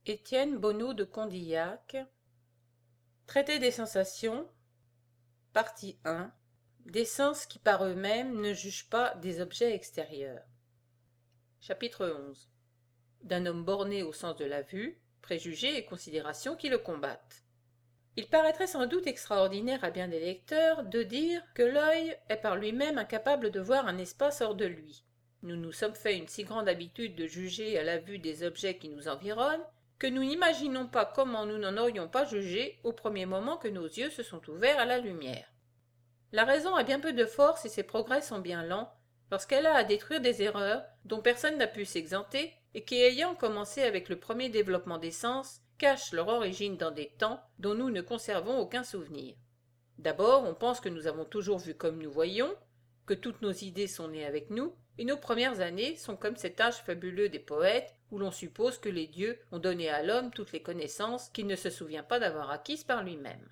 Étienne Bonneau de Condillac. Traité des sensations. Partie 1. Des sens qui par eux-mêmes ne jugent pas des objets extérieurs. Chapitre 11. D'un homme borné au sens de la vue, préjugés et considérations qui le combattent. Il paraîtrait sans doute extraordinaire à bien des lecteurs de dire que l'œil est par lui-même incapable de voir un espace hors de lui. Nous nous sommes fait une si grande habitude de juger à la vue des objets qui nous environnent que nous n'imaginons pas comment nous n'en aurions pas jugé au premier moment que nos yeux se sont ouverts à la lumière. La raison a bien peu de force et ses progrès sont bien lents lorsqu'elle a à détruire des erreurs dont personne n'a pu s'exenter et qui, ayant commencé avec le premier développement des sens, cachent leur origine dans des temps dont nous ne conservons aucun souvenir. D'abord, on pense que nous avons toujours vu comme nous voyons, que toutes nos idées sont nées avec nous, et nos premières années sont comme cet âge fabuleux des poètes où l'on suppose que les dieux ont donné à l'homme toutes les connaissances qu'il ne se souvient pas d'avoir acquises par lui-même.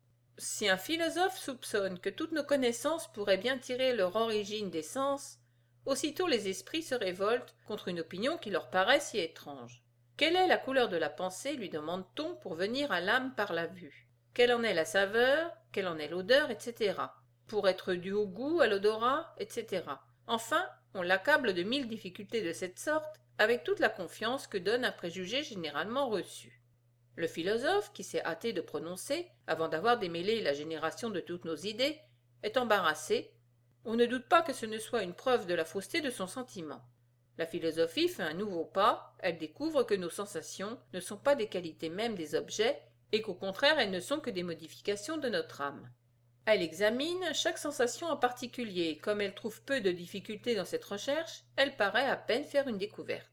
Si un philosophe soupçonne que toutes nos connaissances pourraient bien tirer leur origine des sens, aussitôt les esprits se révoltent contre une opinion qui leur paraît si étrange. Quelle est la couleur de la pensée, lui demande-t-on, pour venir à l'âme par la vue? Quelle en est la saveur? Quelle en est l'odeur, etc. Pour être due au goût, à l'odorat, etc. Enfin, on l'accable de 1000 difficultés de cette sorte, avec toute la confiance que donne un préjugé généralement reçu. Le philosophe, qui s'est hâté de prononcer, avant d'avoir démêlé la génération de toutes nos idées, est embarrassé. On ne doute pas que ce ne soit une preuve de la fausseté de son sentiment. La philosophie fait un nouveau pas, elle découvre que nos sensations ne sont pas des qualités mêmes des objets, et qu'au contraire elles ne sont que des modifications de notre âme. Elle examine chaque sensation en particulier, et comme elle trouve peu de difficultés dans cette recherche, elle paraît à peine faire une découverte.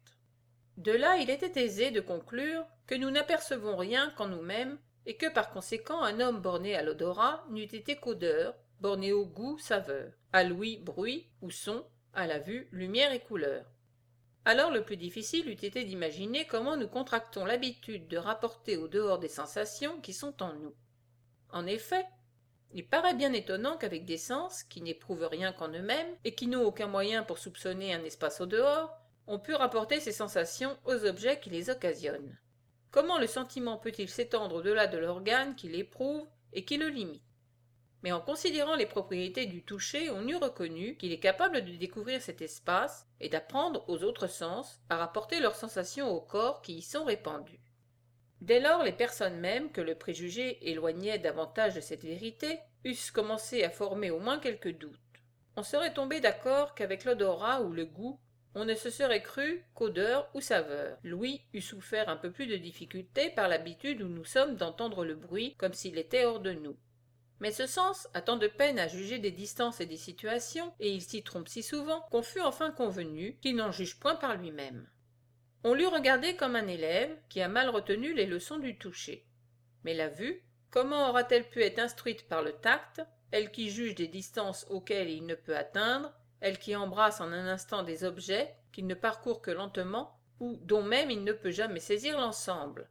De là, il était aisé de conclure que nous n'apercevons rien qu'en nous-mêmes, et que par conséquent un homme borné à l'odorat n'eût été qu'odeur, borné au goût, saveur, à l'ouïe, bruit ou son, à la vue, lumière et couleur. Alors le plus difficile eût été d'imaginer comment nous contractons l'habitude de rapporter au dehors des sensations qui sont en nous. En effet, il paraît bien étonnant qu'avec des sens, qui n'éprouvent rien qu'en eux-mêmes, et qui n'ont aucun moyen pour soupçonner un espace au dehors, on put rapporter ces sensations aux objets qui les occasionnent. Comment le sentiment peut-il s'étendre au-delà de l'organe qui l'éprouve et qui le limite? Mais en considérant les propriétés du toucher, on eût reconnu qu'il est capable de découvrir cet espace et d'apprendre aux autres sens à rapporter leurs sensations au corps qui y sont répandus. Dès lors, les personnes mêmes que le préjugé éloignait davantage de cette vérité eussent commencé à former au moins quelques doutes. On serait tombé d'accord qu'avec l'odorat ou le goût, on ne se serait cru qu'odeur ou saveur. L'ouïe eût souffert un peu plus de difficulté par l'habitude où nous sommes d'entendre le bruit comme s'il était hors de nous. Mais ce sens a tant de peine à juger des distances et des situations, et il s'y trompe si souvent, qu'on fut enfin convenu qu'il n'en juge point par lui-même. On l'eût regardé comme un élève qui a mal retenu les leçons du toucher. Mais la vue, comment aura-t-elle pu être instruite par le tact, elle qui juge des distances auxquelles il ne peut atteindre, elle qui embrasse en un instant des objets qu'il ne parcourt que lentement, ou dont même il ne peut jamais saisir l'ensemble?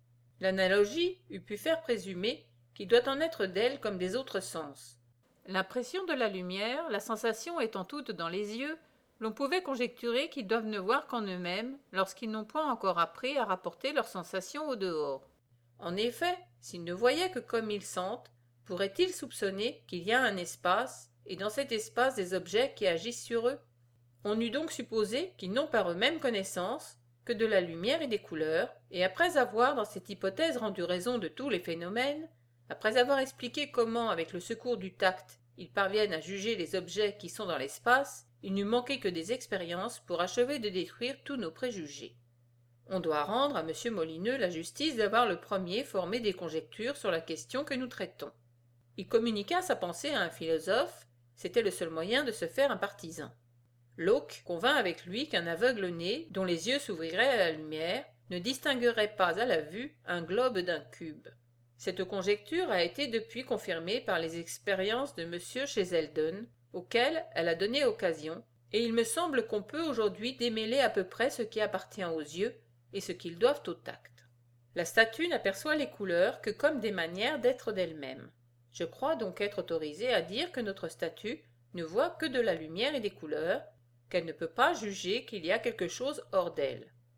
L'analogie eût pu faire présumer qu'il doit en être d'elle comme des autres sens. L'impression de la lumière, la sensation étant toutes dans les yeux, l'on pouvait conjecturer qu'ils doivent ne voir qu'en eux-mêmes, lorsqu'ils n'ont point encore appris à rapporter leurs sensations au dehors. En effet, s'ils ne voyaient que comme ils sentent, pourraient-ils soupçonner qu'il y a un espace, et dans cet espace des objets qui agissent sur eux? On eût donc supposé qu'ils n'ont par eux-mêmes connaissance que de la lumière et des couleurs, et après avoir dans cette hypothèse rendu raison de tous les phénomènes, après avoir expliqué comment, avec le secours du tact, ils parviennent à juger les objets qui sont dans l'espace, il n'eût manqué que des expériences pour achever de détruire tous nos préjugés. On doit rendre à M. Molineux la justice d'avoir le premier formé des conjectures sur la question que nous traitons. Il communiqua sa pensée à un philosophe, c'était le seul moyen de se faire un partisan. Locke convint avec lui qu'un aveugle-né, dont les yeux s'ouvriraient à la lumière, ne distinguerait pas à la vue un globe d'un cube. Cette conjecture a été depuis confirmée par les expériences de M. Cheselden, auxquelles elle a donné occasion, et il me semble qu'on peut aujourd'hui démêler à peu près ce qui appartient aux yeux et ce qu'ils doivent au tact. La statue n'aperçoit les couleurs que comme des manières d'être d'elle-même. Je crois donc être autorisé à dire que notre statue ne voit que de la lumière et des couleurs, qu'elle ne peut pas juger qu'il y a quelque chose hors d'elle.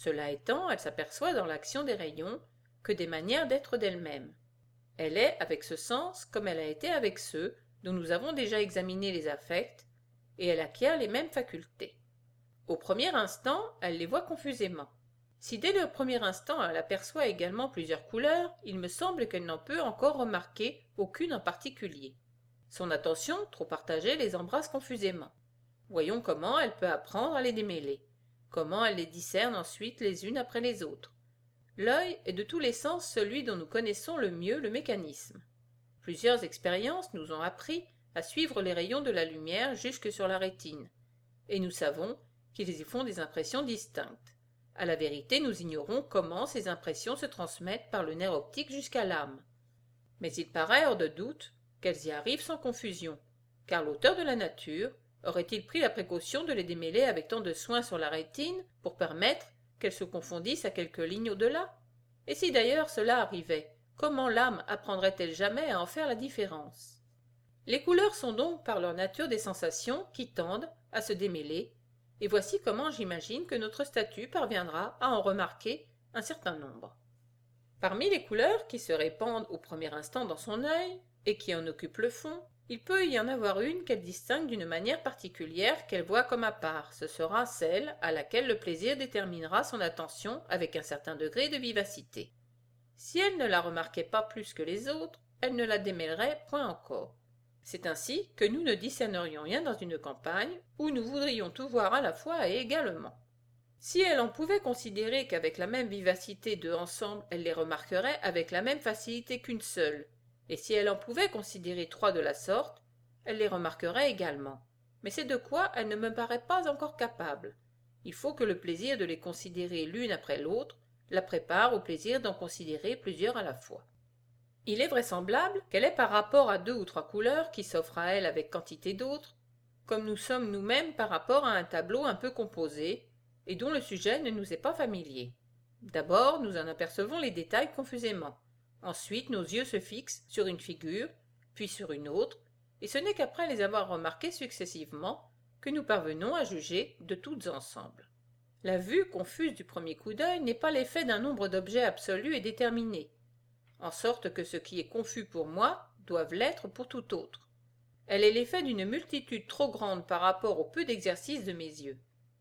Cela étant, elle s'aperçoit dans l'action des rayons que des manières d'être d'elle-même. Elle est avec ce sens comme elle a été avec ceux dont nous avons déjà examiné les affects, et elle acquiert les mêmes facultés. Au premier instant, elle les voit confusément. Si dès le premier instant elle aperçoit également plusieurs couleurs, il me semble qu'elle n'en peut encore remarquer aucune en particulier. Son attention, trop partagée, les embrasse confusément. Voyons comment elle peut apprendre à les démêler, comment elle les discerne ensuite les unes après les autres. L'œil est de tous les sens celui dont nous connaissons le mieux le mécanisme. Plusieurs expériences nous ont appris à suivre les rayons de la lumière jusque sur la rétine, et nous savons qu'ils y font des impressions distinctes. À la vérité, nous ignorons comment ces impressions se transmettent par le nerf optique jusqu'à l'âme. Mais il paraît hors de doute qu'elles y arrivent sans confusion, car l'auteur de la nature aurait-il pris la précaution de les démêler avec tant de soin sur la rétine pour permettre qu'elles se confondissent à quelques lignes au-delà? Et si d'ailleurs cela arrivait, comment l'âme apprendrait-elle jamais à en faire la différence? Les couleurs sont donc par leur nature des sensations qui tendent à se démêler, et voici comment j'imagine que notre statut parviendra à en remarquer un certain nombre. Parmi les couleurs qui se répandent au premier instant dans son œil, et qui en occupent le fond, il peut y en avoir une qu'elle distingue d'une manière particulière qu'elle voit comme à part. Ce sera celle à laquelle le plaisir déterminera son attention avec un certain degré de vivacité. Si elle ne la remarquait pas plus que les autres, elle ne la démêlerait point encore. C'est ainsi que nous ne discernerions rien dans une campagne où nous voudrions tout voir à la fois et également. Si elle en pouvait considérer qu'avec la même vivacité deux ensemble, elle les remarquerait avec la même facilité qu'une seule, et si elle en pouvait considérer trois de la sorte, elle les remarquerait également. Mais c'est de quoi elle ne me paraît pas encore capable. Il faut que le plaisir de les considérer l'une après l'autre la prépare au plaisir d'en considérer plusieurs à la fois. Il est vraisemblable qu'elle est par rapport à deux ou trois couleurs qui s'offrent à elle avec quantité d'autres, comme nous sommes nous-mêmes par rapport à un tableau un peu composé, et dont le sujet ne nous est pas familier. D'abord, nous en apercevons les détails confusément. Ensuite, nos yeux se fixent sur une figure, puis sur une autre, et ce n'est qu'après les avoir remarquées successivement que nous parvenons à juger de toutes ensemble. La vue confuse du premier coup d'œil n'est pas l'effet d'un nombre d'objets absolus et déterminés, en sorte que ce qui est confus pour moi doive l'être pour tout autre. Elle est l'effet d'une multitude trop grande par rapport au peu d'exercice de mes yeux.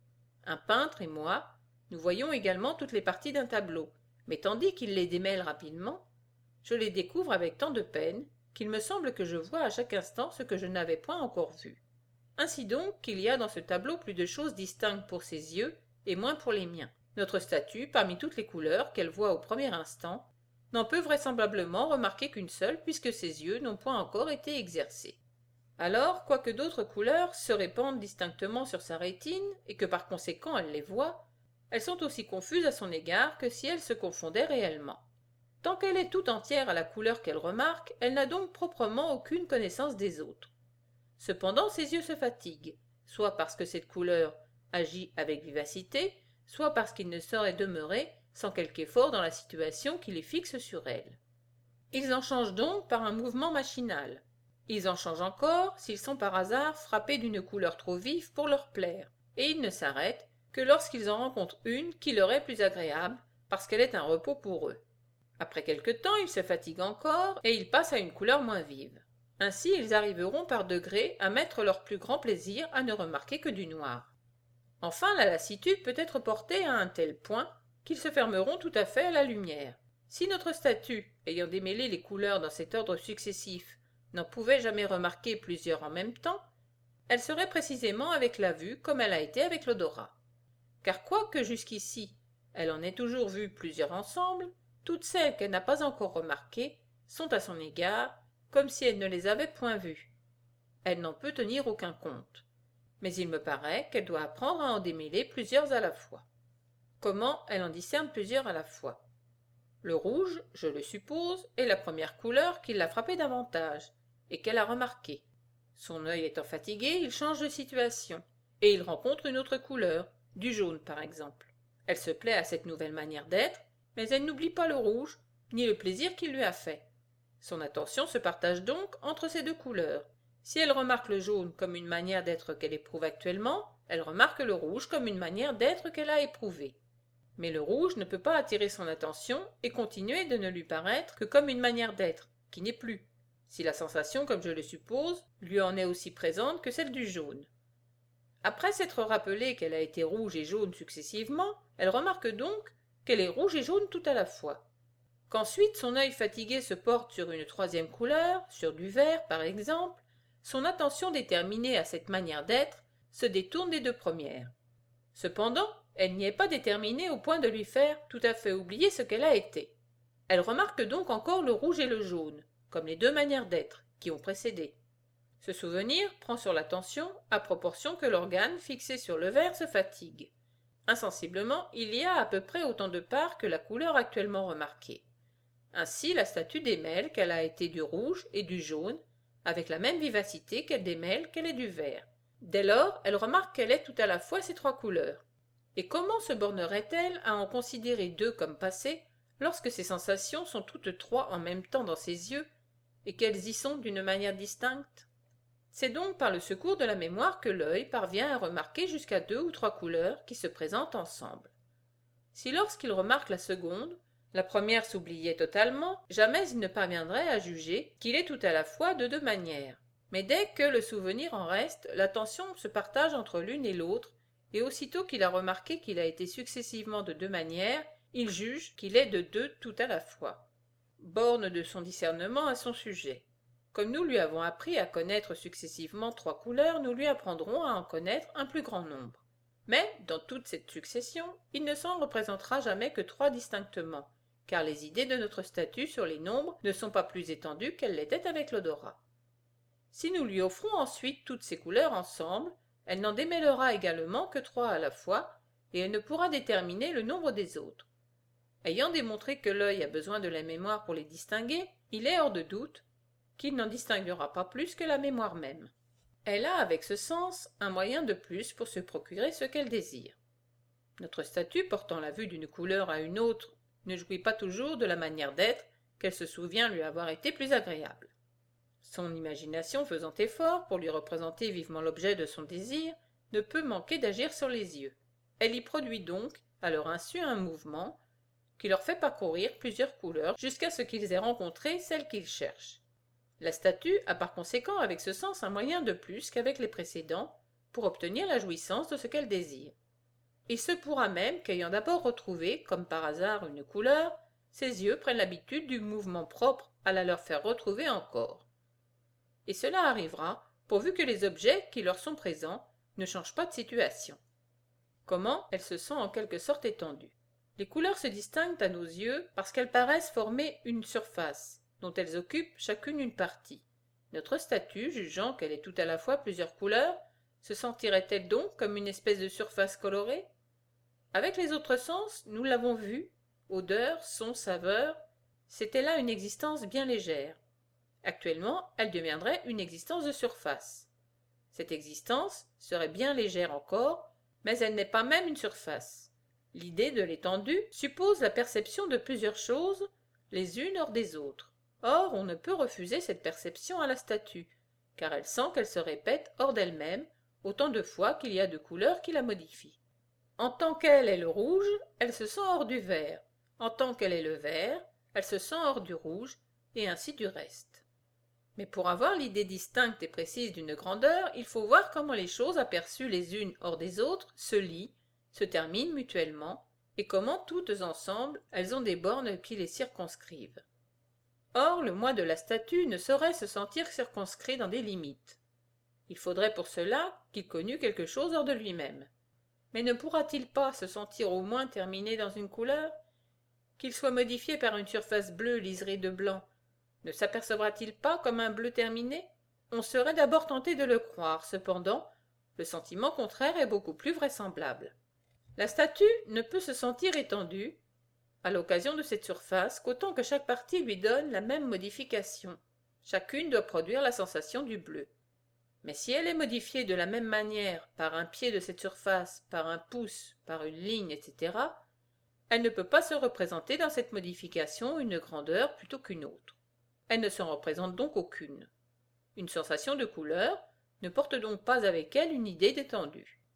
Un peintre et moi, nous voyons également toutes les parties d'un tableau, mais tandis qu'il les démêle rapidement, je les découvre avec tant de peine qu'il me semble que je vois à chaque instant ce que je n'avais point encore vu. Ainsi donc qu'il y a dans ce tableau plus de choses distinctes pour ses yeux et moins pour les miens. Notre statue, parmi toutes les couleurs qu'elle voit au premier instant, n'en peut vraisemblablement remarquer qu'une seule, puisque ses yeux n'ont point encore été exercés. Alors, quoique d'autres couleurs se répandent distinctement sur sa rétine, et que par conséquent elle les voit, elles sont aussi confuses à son égard que si elles se confondaient réellement. Tant qu'elle est tout entière à la couleur qu'elle remarque, elle n'a donc proprement aucune connaissance des autres. Cependant, ses yeux se fatiguent, soit parce que cette couleur agit avec vivacité, soit parce qu'il ne saurait demeurer sans quelque effort dans la situation qui les fixe sur elle. Ils en changent donc par un mouvement machinal. Ils en changent encore s'ils sont par hasard frappés d'une couleur trop vive pour leur plaire, et ils ne s'arrêtent que lorsqu'ils en rencontrent une qui leur est plus agréable, parce qu'elle est un repos pour eux. Après quelque temps, ils se fatiguent encore, et ils passent à une couleur moins vive. Ainsi, ils arriveront par degrés à mettre leur plus grand plaisir à ne remarquer que du noir. Enfin, la lassitude peut être portée à un tel point qu'ils se fermeront tout à fait à la lumière. Si notre statue, ayant démêlé les couleurs dans cet ordre successif, n'en pouvait jamais remarquer plusieurs en même temps, elle serait précisément avec la vue comme elle a été avec l'odorat. Car quoique jusqu'ici elle en ait toujours vu plusieurs ensemble, toutes celles qu'elle n'a pas encore remarquées sont à son égard comme si elle ne les avait point vues. Elle n'en peut tenir aucun compte. Mais il me paraît qu'elle doit apprendre à en démêler plusieurs à la fois. Comment elle en discerne plusieurs à la fois? Le rouge, je le suppose, est la première couleur qui l'a frappée davantage, et qu'elle a remarquée. Son œil étant fatigué, il change de situation, et il rencontre une autre couleur, du jaune par exemple. Elle se plaît à cette nouvelle manière d'être, mais elle n'oublie pas le rouge, ni le plaisir qu'il lui a fait. Son attention se partage donc entre ces deux couleurs. Si elle remarque le jaune comme une manière d'être qu'elle éprouve actuellement, elle remarque le rouge comme une manière d'être qu'elle a éprouvée. Mais le rouge ne peut pas attirer son attention et continuer de ne lui paraître que comme une manière d'être, qui n'est plus, si la sensation, comme je le suppose, lui en est aussi présente que celle du jaune. Après s'être rappelé qu'elle a été rouge et jaune successivement, elle remarque donc qu'elle est rouge et jaune tout à la fois. Qu'ensuite son œil fatigué se porte sur une troisième couleur, sur du vert par exemple, son attention déterminée à cette manière d'être se détourne des deux premières. Cependant, elle n'y est pas déterminée au point de lui faire tout à fait oublier ce qu'elle a été. Elle remarque donc encore le rouge et le jaune, comme les deux manières d'être qui ont précédé. Ce souvenir prend sur l'attention à proportion que l'organe fixé sur le vert se fatigue. Insensiblement, il y a à peu près autant de parts que la couleur actuellement remarquée. Ainsi, la statue démêle qu'elle a été du rouge et du jaune, avec la même vivacité qu'elle démêle qu'elle est du vert. Dès lors, elle remarque qu'elle est tout à la fois ces trois couleurs. Et comment se bornerait-elle à en considérer deux comme passées, lorsque ces sensations sont toutes trois en même temps dans ses yeux, et qu'elles y sont d'une manière distincte? C'est donc par le secours de la mémoire que l'œil parvient à remarquer jusqu'à deux ou trois couleurs qui se présentent ensemble. Si lorsqu'il remarque la seconde, la première s'oubliait totalement, jamais il ne parviendrait à juger qu'il est tout à la fois de deux manières. Mais dès que le souvenir en reste, l'attention se partage entre l'une et l'autre, et aussitôt qu'il a remarqué qu'il a été successivement de deux manières, il juge qu'il est de deux tout à la fois. Borne de son discernement à son sujet. Comme nous lui avons appris à connaître successivement trois couleurs, nous lui apprendrons à en connaître un plus grand nombre. Mais, dans toute cette succession, il ne s'en représentera jamais que trois distinctement, car les idées de notre statut sur les nombres ne sont pas plus étendues qu'elles l'étaient avec l'odorat. Si nous lui offrons ensuite toutes ces couleurs ensemble, elle n'en démêlera également que trois à la fois, et elle ne pourra déterminer le nombre des autres. Ayant démontré que l'œil a besoin de la mémoire pour les distinguer, il est hors de doute qu'il n'en distinguera pas plus que la mémoire même. Elle a avec ce sens un moyen de plus pour se procurer ce qu'elle désire. Notre statut portant la vue d'une couleur à une autre ne jouit pas toujours de la manière d'être qu'elle se souvient lui avoir été plus agréable. Son imagination faisant effort pour lui représenter vivement l'objet de son désir, ne peut manquer d'agir sur les yeux. Elle y produit donc, à leur insu, un mouvement qui leur fait parcourir plusieurs couleurs jusqu'à ce qu'ils aient rencontré celle qu'ils cherchent. La statue a par conséquent avec ce sens un moyen de plus qu'avec les précédents pour obtenir la jouissance de ce qu'elle désire. Il se pourra même qu'ayant d'abord retrouvé, comme par hasard, une couleur, ses yeux prennent l'habitude du mouvement propre à la leur faire retrouver encore. Et cela arrivera pourvu que les objets qui leur sont présents ne changent pas de situation. Comment elles se sont en quelque sorte étendues. Les couleurs se distinguent à nos yeux parce qu'elles paraissent former une surface, dont elles occupent chacune une partie. Notre statue, jugeant qu'elle est tout à la fois plusieurs couleurs, se sentirait-elle donc comme une espèce de surface colorée? Avec les autres sens, nous l'avons vu, odeur, son, saveur, c'était là une existence bien légère. Actuellement, elle deviendrait une existence de surface. Cette existence serait bien légère encore, mais elle n'est pas même une surface. L'idée de l'étendue suppose la perception de plusieurs choses, les unes hors des autres. Or, on ne peut refuser cette perception à la statue, car elle sent qu'elle se répète hors d'elle-même autant de fois qu'il y a de couleurs qui la modifient. En tant qu'elle est le rouge, elle se sent hors du vert. En tant qu'elle est le vert, elle se sent hors du rouge, et ainsi du reste. Mais pour avoir l'idée distincte et précise d'une grandeur, il faut voir comment les choses aperçues les unes hors des autres se lient, se terminent mutuellement, et comment toutes ensemble elles ont des bornes qui les circonscrivent. Or, le moi de la statue ne saurait se sentir circonscrit dans des limites. Il faudrait pour cela qu'il connût quelque chose hors de lui-même. Mais ne pourra-t-il pas se sentir au moins terminé dans une couleur? Qu'il soit modifié par une surface bleue liserée de blanc, ne s'apercevra-t-il pas comme un bleu terminé? On serait d'abord tenté de le croire, cependant, le sentiment contraire est beaucoup plus vraisemblable. La statue ne peut se sentir étendue, à l'occasion de cette surface, qu'autant que chaque partie lui donne la même modification. Chacune doit produire la sensation du bleu. Mais si elle est modifiée de la même manière par un pied de cette surface, par un pouce, par une ligne, etc., elle ne peut pas se représenter dans cette modification une grandeur plutôt qu'une autre. Elle ne s'en représente donc aucune. Une sensation de couleur ne porte donc pas avec elle une idée d'étendue.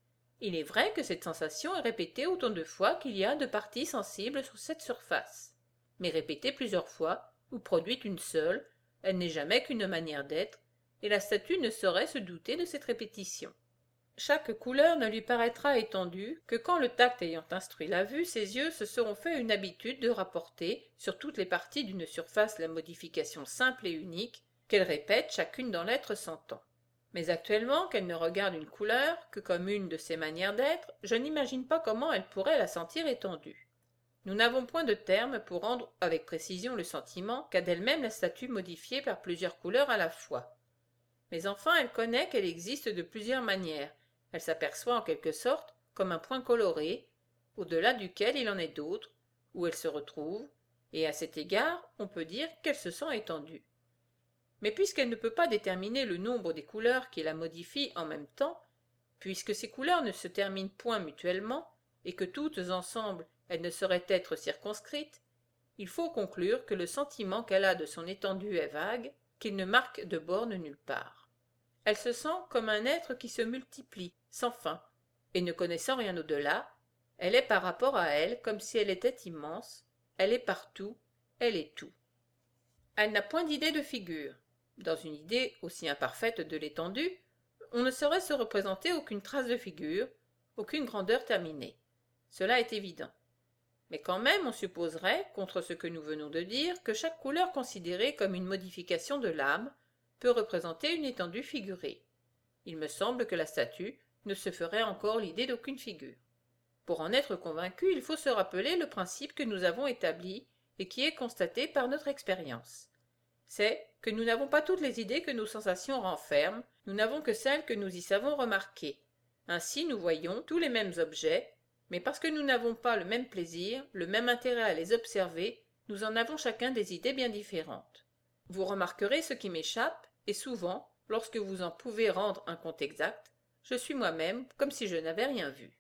Il est vrai que cette sensation est répétée autant de fois qu'il y a de parties sensibles sur cette surface. Mais répétée plusieurs fois, ou produite une seule, elle n'est jamais qu'une manière d'être, et la statue ne saurait se douter de cette répétition. Chaque couleur ne lui paraîtra étendue que quand le tact ayant instruit la vue, ses yeux se seront fait une habitude de rapporter sur toutes les parties d'une surface la modification simple et unique qu'elle répète chacune dans l'être sentant. Mais actuellement qu'elle ne regarde une couleur que comme une de ses manières d'être, je n'imagine pas comment elle pourrait la sentir étendue. Nous n'avons point de terme pour rendre avec précision le sentiment qu'a d'elle-même la statue modifiée par plusieurs couleurs à la fois. Mais enfin elle connaît qu'elle existe de plusieurs manières, elle s'aperçoit en quelque sorte comme un point coloré, au-delà duquel il en est d'autres, où elle se retrouve, et à cet égard on peut dire qu'elle se sent étendue. Mais puisqu'elle ne peut pas déterminer le nombre des couleurs qui la modifient en même temps, puisque ces couleurs ne se terminent point mutuellement, et que toutes ensemble elles ne sauraient être circonscrites, il faut conclure que le sentiment qu'elle a de son étendue est vague, qu'il ne marque de borne nulle part. Elle se sent comme un être qui se multiplie, sans fin, et ne connaissant rien au-delà, elle est par rapport à elle comme si elle était immense, elle est partout, elle est tout. Elle n'a point d'idée de figure. Dans une idée aussi imparfaite de l'étendue, on ne saurait se représenter aucune trace de figure, aucune grandeur terminée. Cela est évident. Mais quand même on supposerait, contre ce que nous venons de dire, que chaque couleur considérée comme une modification de l'âme peut représenter une étendue figurée. Il me semble que la statue ne se ferait encore l'idée d'aucune figure. Pour en être convaincu, il faut se rappeler le principe que nous avons établi et qui est constaté par notre expérience. C'est que nous n'avons pas toutes les idées que nos sensations renferment, nous n'avons que celles que nous y savons remarquer. Ainsi nous voyons tous les mêmes objets, mais parce que nous n'avons pas le même plaisir, le même intérêt à les observer, nous en avons chacun des idées bien différentes. Vous remarquerez ce qui m'échappe, et souvent, lorsque vous en pouvez rendre un compte exact, je suis moi-même comme si je n'avais rien vu.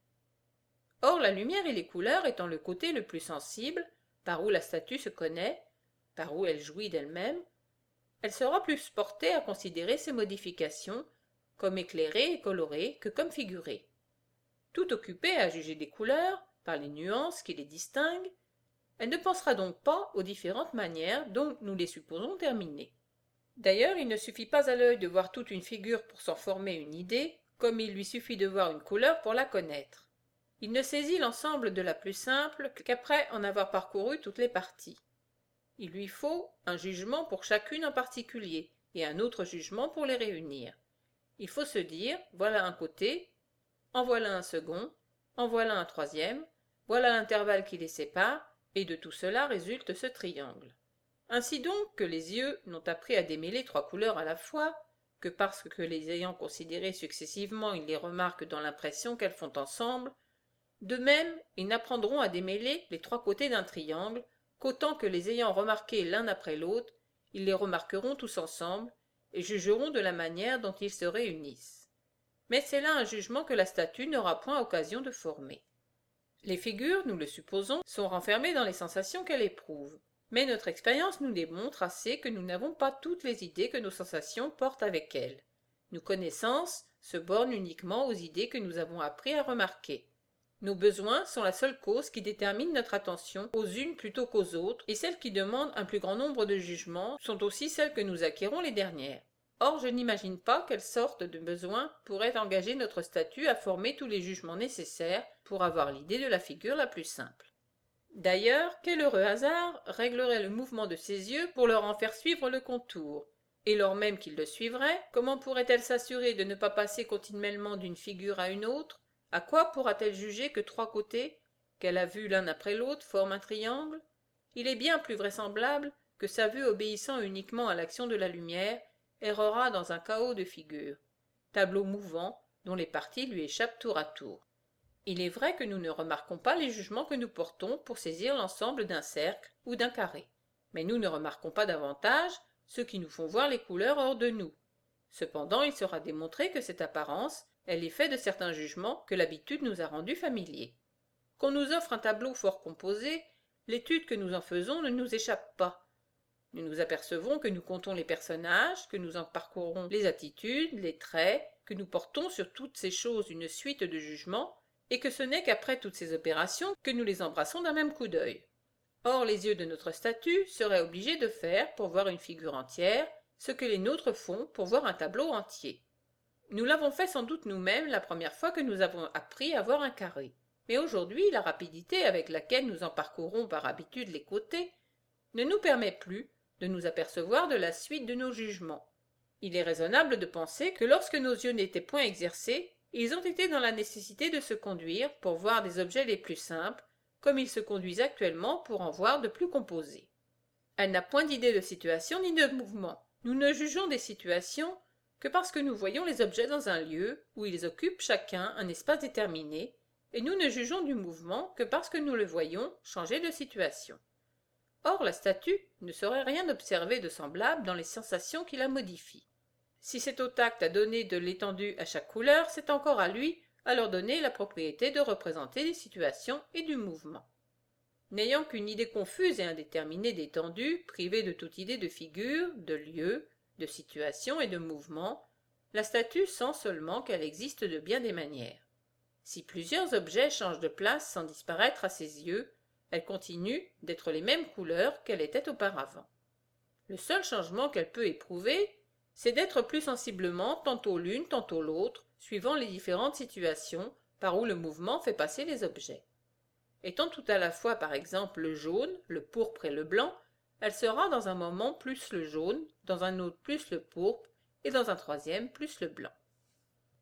Or la lumière et les couleurs étant le côté le plus sensible, par où la statue se connaît, par où elle jouit d'elle-même, elle sera plus portée à considérer ces modifications comme éclairées et colorées que comme figurées. Tout occupée à juger des couleurs, par les nuances qui les distinguent, elle ne pensera donc pas aux différentes manières dont nous les supposons terminées. D'ailleurs, il ne suffit pas à l'œil de voir toute une figure pour s'en former une idée, comme il lui suffit de voir une couleur pour la connaître. Il ne saisit l'ensemble de la plus simple qu'après en avoir parcouru toutes les parties. Il lui faut un jugement pour chacune en particulier, et un autre jugement pour les réunir. Il faut se dire, voilà un côté, en voilà un second, en voilà un troisième, voilà l'intervalle qui les sépare, et de tout cela résulte ce triangle. Ainsi donc que les yeux n'ont appris à démêler trois couleurs à la fois, que parce que les ayant considérées successivement ils les remarquent dans l'impression qu'elles font ensemble, de même ils n'apprendront à démêler les trois côtés d'un triangle, qu'autant que les ayant remarqués l'un après l'autre, ils les remarqueront tous ensemble, et jugeront de la manière dont ils se réunissent. Mais c'est là un jugement que la statue n'aura point occasion de former. Les figures, nous le supposons, sont renfermées dans les sensations qu'elle éprouve. Mais notre expérience nous démontre assez que nous n'avons pas toutes les idées que nos sensations portent avec elles. Nos connaissances se bornent uniquement aux idées que nous avons appris à remarquer. Nos besoins sont la seule cause qui détermine notre attention aux unes plutôt qu'aux autres, et celles qui demandent un plus grand nombre de jugements sont aussi celles que nous acquérons les dernières. Or, je n'imagine pas quelle sorte de besoin pourrait engager notre statut à former tous les jugements nécessaires pour avoir l'idée de la figure la plus simple. D'ailleurs, quel heureux hasard réglerait le mouvement de ses yeux pour leur en faire suivre le contour? Et lors même qu'il le suivrait, comment pourrait-elle s'assurer de ne pas passer continuellement d'une figure à une autre? À quoi pourra-t-elle juger que trois côtés, qu'elle a vus l'un après l'autre, forment un triangle? Il est bien plus vraisemblable que sa vue obéissant uniquement à l'action de la lumière errera dans un chaos de figures, tableau mouvant dont les parties lui échappent tour à tour. Il est vrai que nous ne remarquons pas les jugements que nous portons pour saisir l'ensemble d'un cercle ou d'un carré, mais nous ne remarquons pas davantage ceux qui nous font voir les couleurs hors de nous. Cependant, il sera démontré que cette apparence est l'effet de certains jugements que l'habitude nous a rendus familiers. Qu'on nous offre un tableau fort composé, l'étude que nous en faisons ne nous échappe pas. Nous nous apercevons que nous comptons les personnages, que nous en parcourons les attitudes, les traits, que nous portons sur toutes ces choses une suite de jugements, et que ce n'est qu'après toutes ces opérations que nous les embrassons d'un même coup d'œil. Or, les yeux de notre statue seraient obligés de faire, pour voir une figure entière, ce que les nôtres font pour voir un tableau entier. Nous l'avons fait sans doute nous-mêmes la première fois que nous avons appris à voir un carré. Mais aujourd'hui, la rapidité avec laquelle nous en parcourons par habitude les côtés ne nous permet plus de nous apercevoir de la suite de nos jugements. Il est raisonnable de penser que lorsque nos yeux n'étaient point exercés, ils ont été dans la nécessité de se conduire pour voir des objets les plus simples, comme ils se conduisent actuellement pour en voir de plus composés. Elle n'a point d'idée de situation ni de mouvement. Nous ne jugeons des situations que parce que nous voyons les objets dans un lieu où ils occupent chacun un espace déterminé, et nous ne jugeons du mouvement que parce que nous le voyons changer de situation. Or, la statue ne saurait rien observer de semblable dans les sensations qui la modifient. Si c'est au tact à donner de l'étendue à chaque couleur, c'est encore à lui à leur donner la propriété de représenter des situations et du mouvement. N'ayant qu'une idée confuse et indéterminée d'étendue, privée de toute idée de figure, de lieu, de situation et de mouvement, la statue sent seulement qu'elle existe de bien des manières. Si plusieurs objets changent de place sans disparaître à ses yeux, elle continue d'être les mêmes couleurs qu'elle était auparavant. Le seul changement qu'elle peut éprouver, c'est d'être plus sensiblement tantôt l'une, tantôt l'autre, suivant les différentes situations par où le mouvement fait passer les objets. Étant tout à la fois par exemple le jaune, le pourpre et le blanc, elle sera dans un moment plus le jaune, dans un autre plus le pourpre et dans un troisième plus le blanc.